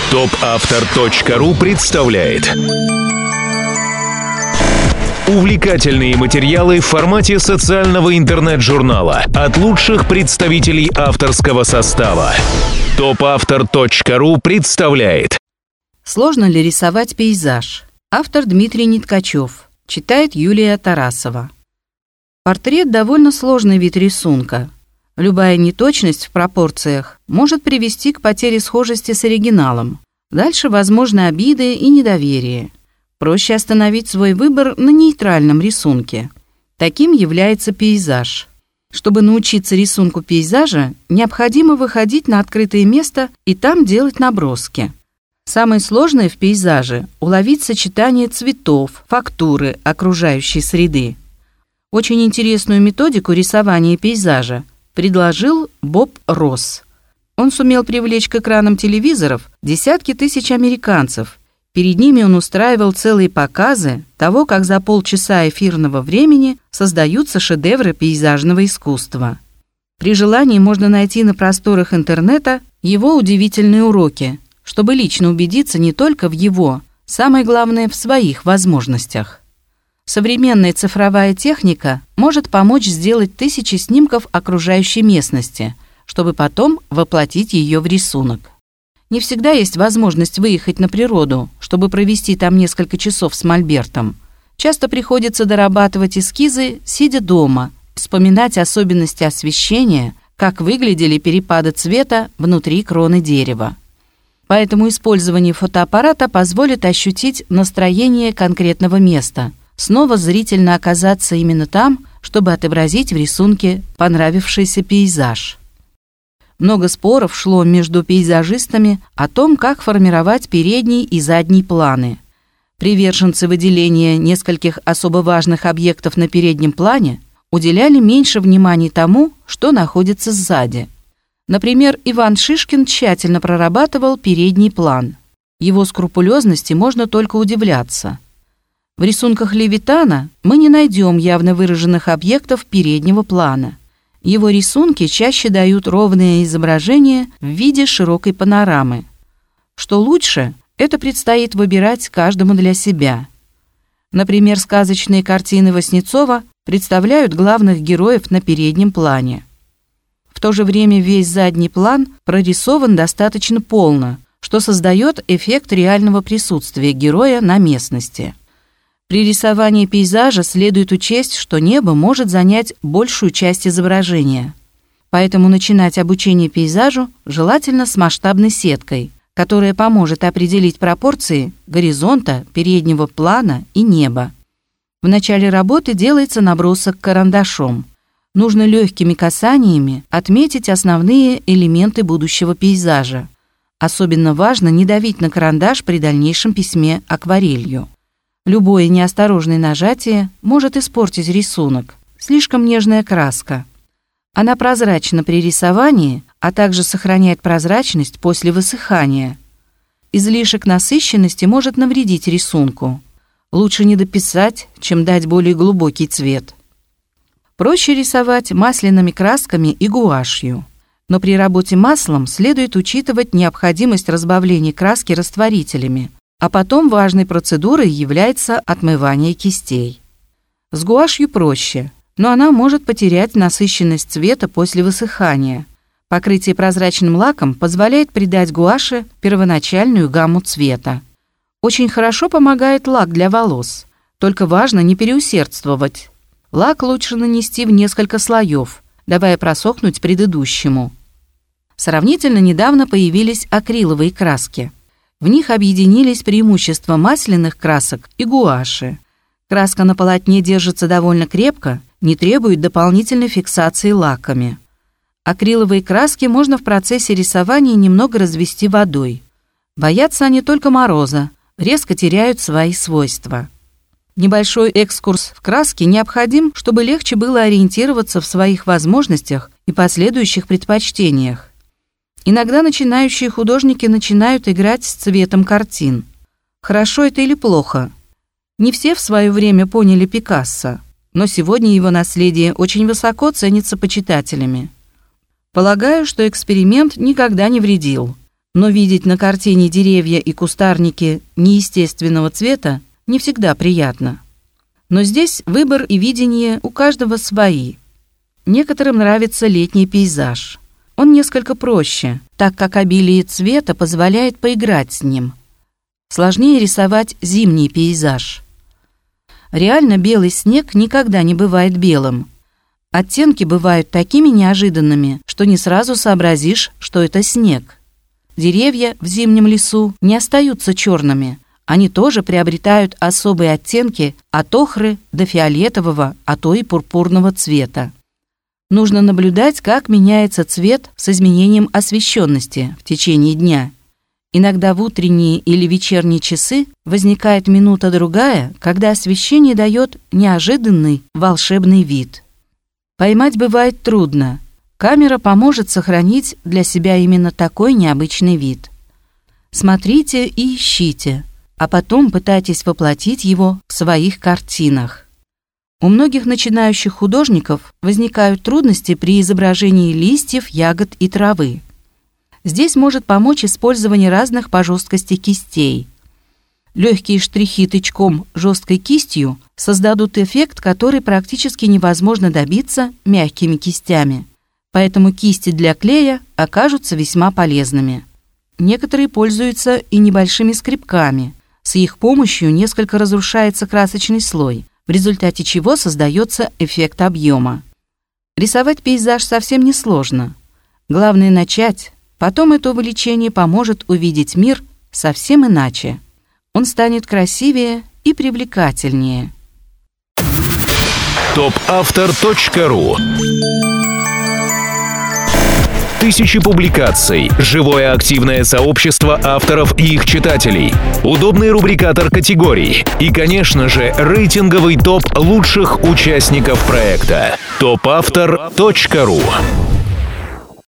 Топавтор.ру представляет увлекательные материалы в формате социального интернет-журнала от лучших представителей авторского состава. Топавтор.ру представляет. Сложно ли рисовать пейзаж? Автор Дмитрий Ниткачев. Читает Юлия Тарасова. Портрет – довольно сложный вид рисунка. Любая неточность в пропорциях может привести к потере схожести с оригиналом. Дальше возможны обиды и недоверие. Проще остановить свой выбор на нейтральном рисунке. Таким является пейзаж. Чтобы научиться рисунку пейзажа, необходимо выходить на открытое место и там делать наброски. Самое сложное в пейзаже – уловить сочетание цветов, фактуры окружающей среды. Очень интересную методику рисования пейзажа предложил Боб Росс. Он сумел привлечь к экранам телевизоров десятки тысяч американцев. Перед ними он устраивал целые показы того, как за полчаса эфирного времени создаются шедевры пейзажного искусства. При желании можно найти на просторах интернета его удивительные уроки, чтобы лично убедиться не только в его, самое главное, в своих возможностях. Современная цифровая техника может помочь сделать тысячи снимков окружающей местности, чтобы потом воплотить ее в рисунок. Не всегда есть возможность выехать на природу, чтобы провести там несколько часов с мольбертом. Часто приходится дорабатывать эскизы, сидя дома, вспоминать особенности освещения, как выглядели перепады цвета внутри кроны дерева. Поэтому использование фотоаппарата позволит ощутить настроение конкретного места, снова зрительно оказаться именно там, чтобы отобразить в рисунке понравившийся пейзаж. Много споров шло между пейзажистами о том, как формировать передний и задний планы. Приверженцы выделения нескольких особо важных объектов на переднем плане уделяли меньше внимания тому, что находится сзади. Например, Иван Шишкин тщательно прорабатывал передний план. Его скрупулезности можно только удивляться. В рисунках Левитана мы не найдем явно выраженных объектов переднего плана. Его рисунки чаще дают ровное изображение в виде широкой панорамы. Что лучше, это предстоит выбирать каждому для себя. Например, сказочные картины Васнецова представляют главных героев на переднем плане. В то же время весь задний план прорисован достаточно полно, что создает эффект реального присутствия героя на местности. При рисовании пейзажа следует учесть, что небо может занять большую часть изображения. Поэтому начинать обучение пейзажу желательно с масштабной сеткой, которая поможет определить пропорции горизонта, переднего плана и неба. В начале работы делается набросок карандашом. Нужно легкими касаниями отметить основные элементы будущего пейзажа. Особенно важно не давить на карандаш при дальнейшем письме акварелью. Любое неосторожное нажатие может испортить рисунок. Слишком нежная краска. Она прозрачна при рисовании, а также сохраняет прозрачность после высыхания. Излишек насыщенности может навредить рисунку. Лучше не дописать, чем дать более глубокий цвет. Проще рисовать масляными красками и гуашью. Но при работе маслом следует учитывать необходимость разбавления краски растворителями. А потом важной процедурой является отмывание кистей. С гуашью проще, но она может потерять насыщенность цвета после высыхания. Покрытие прозрачным лаком позволяет придать гуаши первоначальную гамму цвета. Очень хорошо помогает лак для волос, только важно не переусердствовать. Лак лучше нанести в несколько слоев, давая просохнуть предыдущему. Сравнительно недавно появились акриловые краски. В них объединились преимущества масляных красок и гуаши. Краска на полотне держится довольно крепко, не требует дополнительной фиксации лаками. Акриловые краски можно в процессе рисования немного развести водой. Боятся они только мороза, резко теряют свои свойства. Небольшой экскурс в краски необходим, чтобы легче было ориентироваться в своих возможностях и последующих предпочтениях. Иногда начинающие художники начинают играть с цветом картин. Хорошо это или плохо? Не все в свое время поняли Пикассо, но сегодня его наследие очень высоко ценится почитателями. Полагаю, что эксперимент никогда не вредил. Но видеть на картине деревья и кустарники неестественного цвета не всегда приятно. Но здесь выбор и видение у каждого свои. Некоторым нравится летний пейзаж. Он несколько проще, так как обилие цвета позволяет поиграть с ним. Сложнее рисовать зимний пейзаж. Реально белый снег никогда не бывает белым. Оттенки бывают такими неожиданными, что не сразу сообразишь, что это снег. Деревья в зимнем лесу не остаются черными. Они тоже приобретают особые оттенки от охры до фиолетового, а то и пурпурного цвета. Нужно наблюдать, как меняется цвет с изменением освещенности в течение дня. Иногда в утренние или вечерние часы возникает минута-другая, когда освещение дает неожиданный волшебный вид. Поймать бывает трудно. Камера поможет сохранить для себя именно такой необычный вид. Смотрите и ищите, а потом пытайтесь воплотить его в своих картинах. У многих начинающих художников возникают трудности при изображении листьев, ягод и травы. Здесь может помочь использование разных по жесткости кистей. Легкие штрихи тычком жесткой кистью создадут эффект, который практически невозможно добиться мягкими кистями. Поэтому кисти для клея окажутся весьма полезными. Некоторые пользуются и небольшими скребками. С их помощью несколько разрушается красочный слой, в результате чего создается эффект объема. Рисовать пейзаж совсем не сложно. Главное начать, потом это увлечение поможет увидеть мир совсем иначе. Он станет красивее и привлекательнее. Topautor.ru. Тысячи публикаций, живое активное сообщество авторов и их читателей, удобный рубрикатор категорий и, конечно же, рейтинговый топ лучших участников проекта. Topautor.ru.